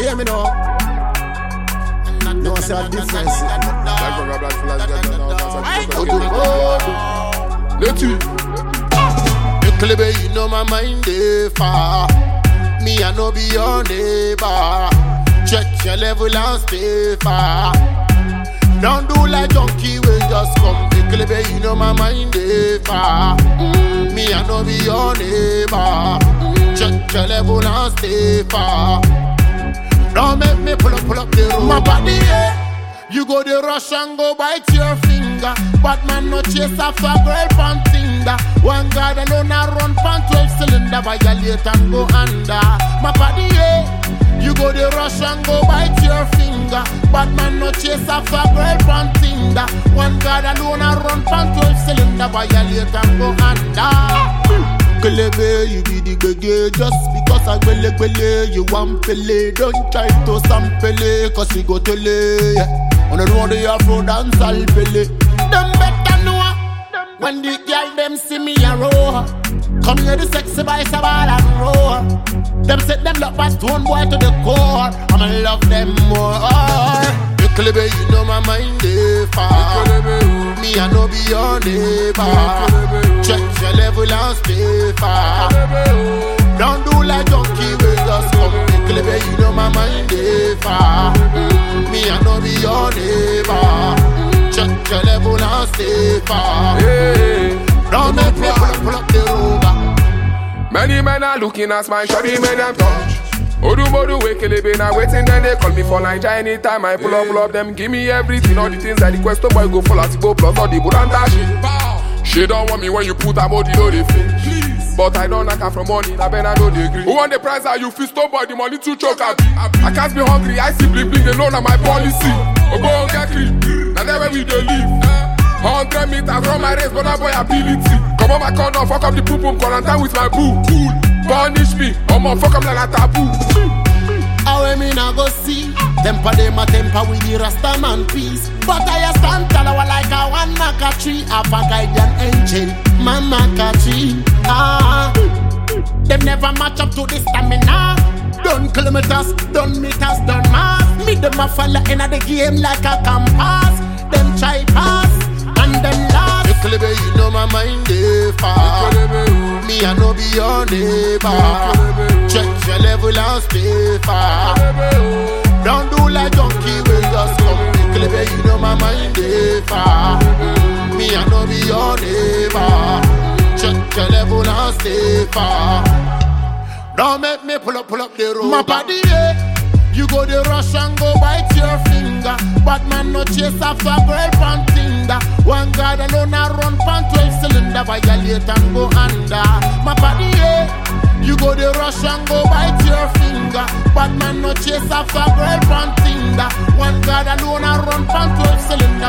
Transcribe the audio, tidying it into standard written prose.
Hear me now. No, say a difference. Let you. You know my mind is far. Me, I know be your neighbor. Check your level and stay far. Don't do like junkie, we just come. You know my mind is far. Me, I know be your neighbor. Check your level and stay far. Don't make me pull up the road. My body, yeah. You go the rush and go bite your finger. But man no chase after girl pan Tinder. One guy alone a run pan 12 cylinder. Violate and go under. My body, yeah. You go the rush and go bite your finger. But man no chase after girl pan Tinder. One guy alone a run pan 12 cylinder. Violate and go under. Kelebe, you be the gege. Just because I gwele, you want pele. Don't try to sample, cause you go tele, yeah. On the road, the Afro dance, I'll pele. Them better know when the girl them see me a row. Come here, the sexy boys a ball and roll. Them set them love past one boy to the core. I'ma love them more. Kelebe, you know my mind is far. Me, I know be your neighbor. Check your level and stay far. Don't do like junkie, we just come. Kelebe, you know my mind is far. Me, I know be your neighbor. Check your level and stay far. Don't make me pull up the rover. Many men are looking at my shoddy men and touch. Odu wake Kelebe now waiting, then they call me for Nigeria. Anytime I pull up them give me everything. All the things that the question boy go for Latigo plus all the Buranda shit. She don't want me when you put a body load the fit. But I don't like her from money, I better know the agree. Who want the price that you feel stone boy, the money to choke at. I can't be hungry, I see bling, they know that my policy. Go and get clean, now that's where we don't live. 100 meters from my race, but that boy ability. Come on my corner, fuck up the poop, quarantine with my boo. Cool. Punish me, I'ma fuck up like a taboo. How me nah go see? Temper them a temper with the Rasta man peace. But I stand tall like a one maca tree. Have a guardian angel, my maca tree. Them never match up to the stamina. Done kilometers, done meters, done miles. Me them a follow in the game like a compass. Them try pass and them laugh. Kelebe, you know my mind is far. Me, I know be your neighbor. Check your level and stay far. Don't do like junkie, we just come. Kelebe, you know my mind is far. Me, I know be your neighbor. Check your level and stay far. Don't make me pull up the road. My body, yeah. You go the rush and go bite your finger. But man no chase after girl pan Tinder. One guy alone a run pan 12 cylinder. Violate and go under. My body, yeah. You go the rush and go bite your finger. But man no chase after girl pan Tinder. One guy alone a run pan 12 cylinder.